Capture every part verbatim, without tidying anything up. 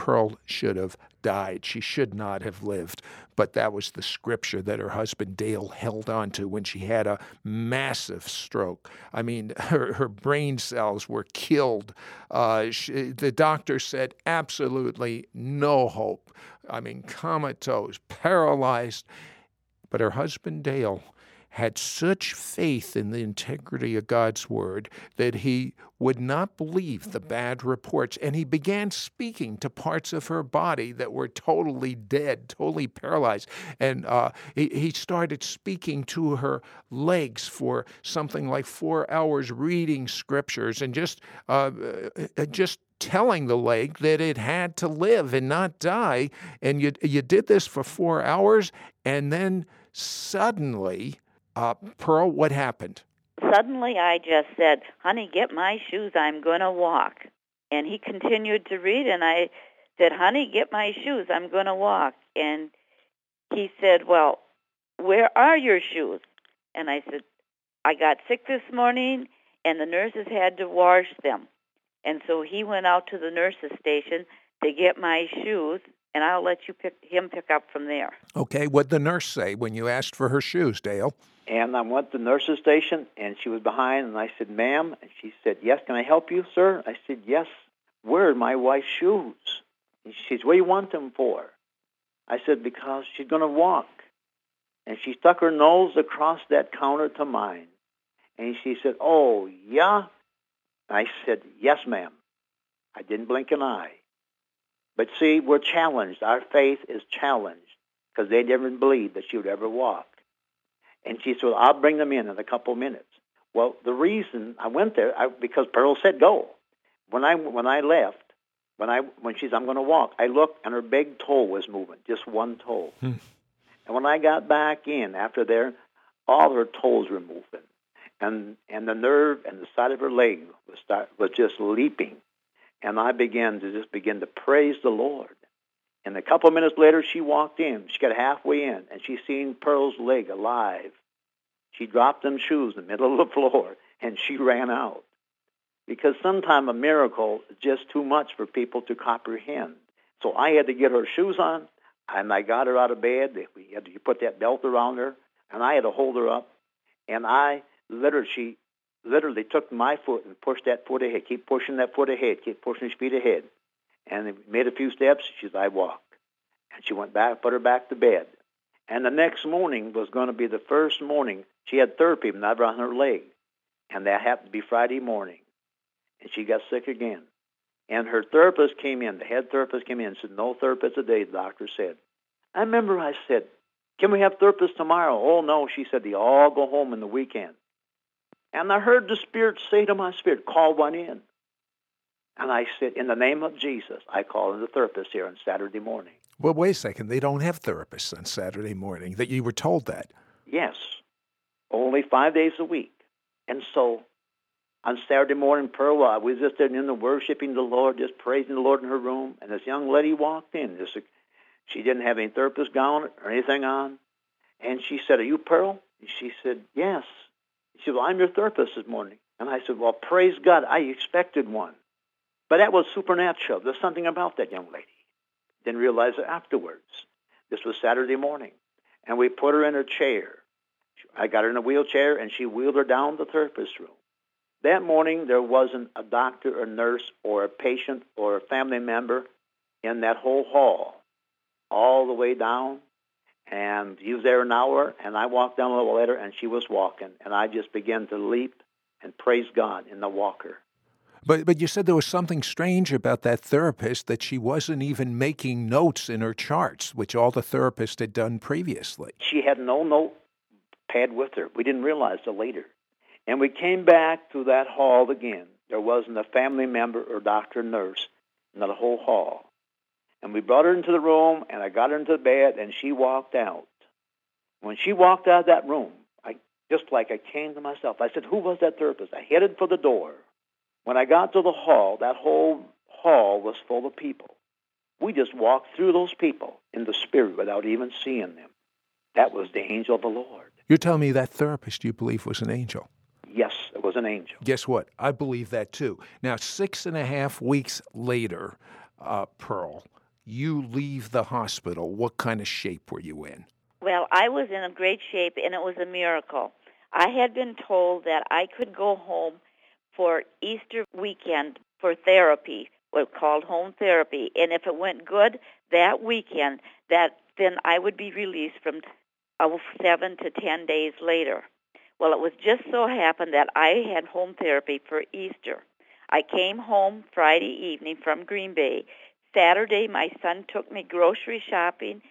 Pearl should have died. She should not have lived. But that was the scripture that her husband Dale held on to when she had a massive stroke. I mean, her, her brain cells were killed. Uh, she, the doctor said absolutely no hope. I mean, comatose, paralyzed. But her husband Dale had such faith in the integrity of God's word that he would not believe the bad reports. And he began speaking to parts of her body that were totally dead, totally paralyzed. And uh, he, he started speaking to her legs for something like four hours, reading scriptures and just uh, just telling the leg that it had to live and not die. And you you did this for four hours, and then suddenly, uh, Pearl, what happened? Suddenly I just said, honey, get my shoes, I'm going to walk. And he continued to read, and I said, honey, get my shoes, I'm going to walk. And he said, well, where are your shoes? And I said, I got sick this morning, and the nurses had to wash them. And so he went out to the nurses' station to get my shoes, and I'll let you pick him pick up from there. Okay, what'd the nurse say when you asked for her shoes, Dale? And I went to the nurse's station, and she was behind, and I said, ma'am, and she said, yes, can I help you, sir? I said, yes, where are my wife's shoes? And she said, what do you want them for? I said, because she's going to walk. And she stuck her nose across that counter to mine, and she said, oh, yeah? I said, yes, ma'am. I didn't blink an eye. But see, we're challenged. Our faith is challenged because they didn't believe that she would ever walk. And she said, well, I'll bring them in in a couple of minutes. Well, the reason I went there, I, because Pearl said go. When I when I left, when I when she said, I'm going to walk, I looked and her big toe was moving, just one toe. Hmm. And when I got back in after there, all her toes were moving. And and the nerve and the side of her leg was start, was just leaping. And I began to just begin to praise the Lord. And a couple of minutes later, she walked in. She got halfway in, and she seen Pearl's leg alive. She dropped them shoes in the middle of the floor, and she ran out. Because sometimes a miracle is just too much for people to comprehend. So I had to get her shoes on, and I got her out of bed. We had to put that belt around her, and I had to hold her up. And I literally, she literally took my foot and pushed that foot ahead. Keep pushing that foot ahead. Keep pushing his feet ahead. And made a few steps. She said, I walk. And she went back, put her back to bed. And the next morning was going to be the first morning. She had therapy, never on her leg. And that happened to be Friday morning. And she got sick again. And her therapist came in. The head therapist came in and said, no therapist today, the doctor said. I remember I said, can we have therapists tomorrow? Oh, no, she said, they all go home in the weekend. And I heard the Spirit say to my spirit, call one in. And I said, in the name of Jesus, I call in the therapist here on Saturday morning. Well, wait a second. They don't have therapists on Saturday morning. That you were told that? Yes. Only five days a week. And so on Saturday morning, Pearl, I was just there in the worshiping the Lord, just praising the Lord in her room. And this young lady walked in. Just, she didn't have any therapist gown or anything on. And she said, are you Pearl? And she said, yes. She said, well, I'm your therapist this morning. And I said, well, praise God, I expected one. But that was supernatural. There's something about that young lady. Didn't realize it afterwards. This was Saturday morning. And we put her in her chair. I got her in a wheelchair, and she wheeled her down the therapist room. That morning, there wasn't a doctor or nurse or a patient or a family member in that whole hall, all the way down. And he was there an hour, and I walked down a little later, and she was walking. And I just began to leap and praise God in the walker. But but you said there was something strange about that therapist, that she wasn't even making notes in her charts, which all the therapists had done previously. She had no notepad with her. We didn't realize it later. And we came back to that hall again. There wasn't a family member or doctor or nurse in the whole hall. And we brought her into the room, and I got her into the bed, and she walked out. When she walked out of that room, I just like I came to myself. I said, who was that therapist? I headed for the door. When I got to the hall, that whole hall was full of people. We just walked through those people in the Spirit without even seeing them. That was the angel of the Lord. You're telling me that therapist you believe was an angel? Yes, it was an angel. Guess what? I believe that too. Now, six and a half weeks later, uh, Pearl, you leave the hospital. What kind of shape were you in? Well, I was in a great shape, and it was a miracle. I had been told that I could go home for Easter weekend for therapy, what's called home therapy, and if it went good that weekend, that then I would be released from uh, seven to ten days later. Well, it was just so happened that I had home therapy for Easter. I came home Friday evening from Green Bay. Saturday, my son took me grocery shopping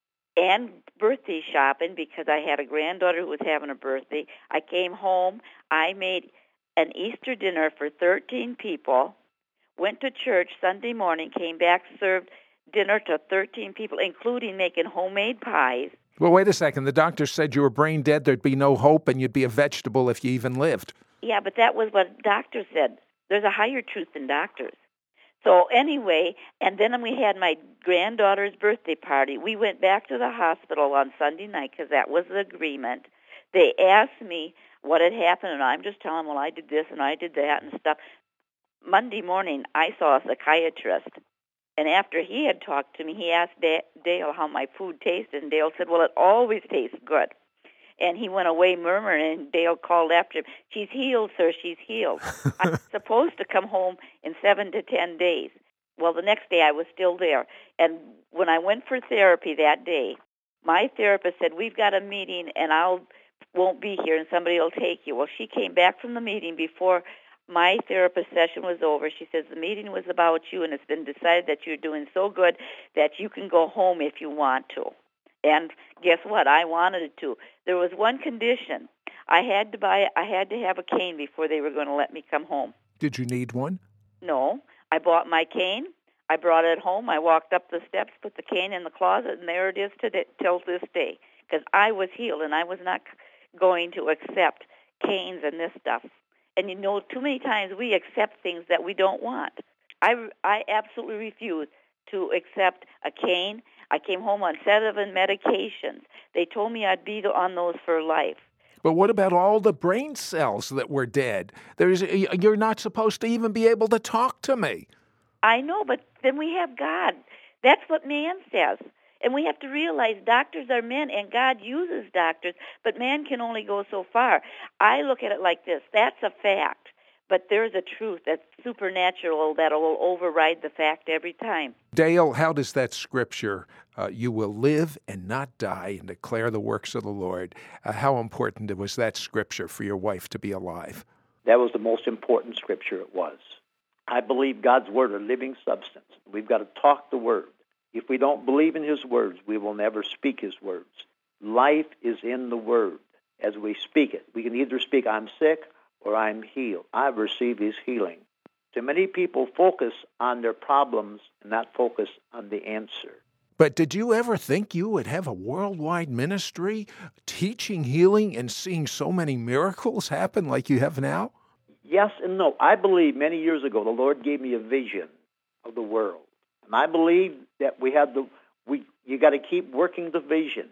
and birthday shopping because I had a granddaughter who was having a birthday. I came home. I made an Easter dinner for thirteen people, went to church Sunday morning, came back, served dinner to thirteen people, including making homemade pies. Well, wait a second. The doctor said you were brain dead, there'd be no hope, and you'd be a vegetable if you even lived. Yeah, but that was what doctors said. There's a higher truth than doctors. So anyway, and then we had my granddaughter's birthday party. We went back to the hospital on Sunday night because that was the agreement. They asked me what had happened, and I'm just telling them, well, I did this and I did that and stuff. Monday morning, I saw a psychiatrist, and after he had talked to me, he asked Dale how my food tasted, and Dale said, well, it always tastes good. And he went away murmuring, and Dale called after him, she's healed, sir, she's healed. I'm supposed to come home in seven to ten days. Well, the next day I was still there. And when I went for therapy that day, my therapist said, we've got a meeting, and I won't be here, and somebody will take you. Well, she came back from the meeting before my therapist session was over. She says, the meeting was about you, and it's been decided that you're doing so good that you can go home if you want to. And guess what? I wanted it to. There was one condition. I had to buy. I had to have a cane before they were going to let me come home. Did you need one? No. I bought my cane. I brought it home. I walked up the steps, put the cane in the closet, and there it is today, till this day. Because I was healed, and I was not going to accept canes and this stuff. And you know, too many times we accept things that we don't want. I, I absolutely refuse to accept a cane. I came home on seven medications. They told me I'd be on those for life. But what about all the brain cells that were dead? There's, you're not supposed to even be able to talk to me. I know, but then we have God. That's what man says. And we have to realize doctors are men, and God uses doctors, but man can only go so far. I look at it like this. That's a fact. But there's a truth that's supernatural that will override the fact every time. Dale, how does that scripture, uh, you will live and not die and declare the works of the Lord, uh, how important was that scripture for your wife to be alive? That was the most important scripture it was. I believe God's word, a living substance. We've got to talk the word. If we don't believe in his words, we will never speak his words. Life is in the word as we speak it. We can either speak, I'm sick, or I'm healed. I've received his healing. So many people focus on their problems and not focus on the answer. But did you ever think you would have a worldwide ministry teaching healing and seeing so many miracles happen like you have now? Yes and no. I believe many years ago the Lord gave me a vision of the world. And I believe that we have the we you got to keep working the vision.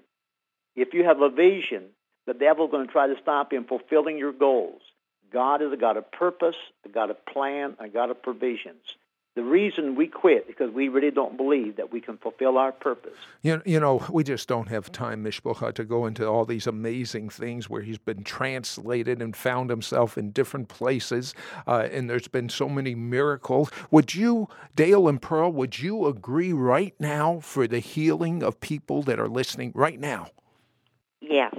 If you have a vision, the devil's going to try to stop you in fulfilling your goals. God is a God of purpose, a God of plan, a God of provisions. The reason we quit is because we really don't believe that we can fulfill our purpose. You, you know, we just don't have time, Mishpocha, to go into all these amazing things where he's been translated and found himself in different places, uh, and there's been so many miracles. Would you, Dale and Pearl, would you agree right now for the healing of people that are listening right now? Yes.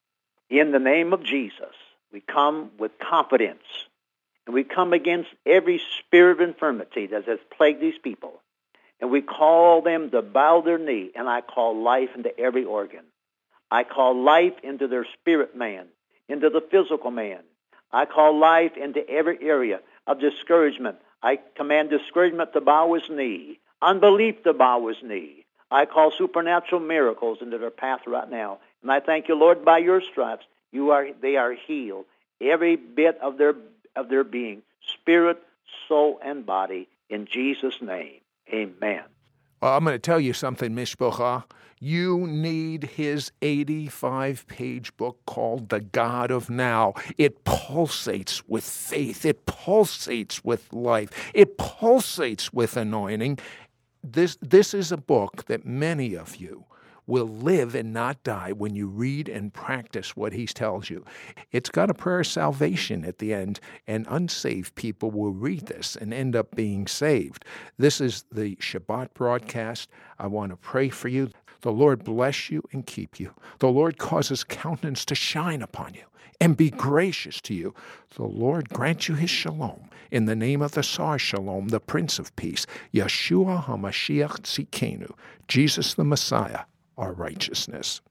In the name of Jesus, we come with confidence, and we come against every spirit of infirmity that has plagued these people, and we call them to bow their knee, and I call life into every organ. I call life into their spirit man, into the physical man. I call life into every area of discouragement. I command discouragement to bow his knee, unbelief to bow his knee. I call supernatural miracles into their path right now, and I thank you, Lord, by your stripes, You are, they are healed, every bit of their of their being, spirit, soul, and body, in Jesus' name. Amen. Well, I'm going to tell you something, Mishpocha. You need his eighty-five page book called The God of Now. It pulsates with faith. It pulsates with life. It pulsates with anointing. this this is a book that many of you will live and not die when you read and practice what he tells you. It's got a prayer of salvation at the end, and unsaved people will read this and end up being saved. This is the Shabbat broadcast. I want to pray for you. The Lord bless you and keep you. The Lord cause his countenance to shine upon you and be gracious to you. The Lord grant you his shalom. In the name of the Sar Shalom, the Prince of Peace, Yeshua HaMashiach Tzidkenu, Jesus the Messiah, our righteousness.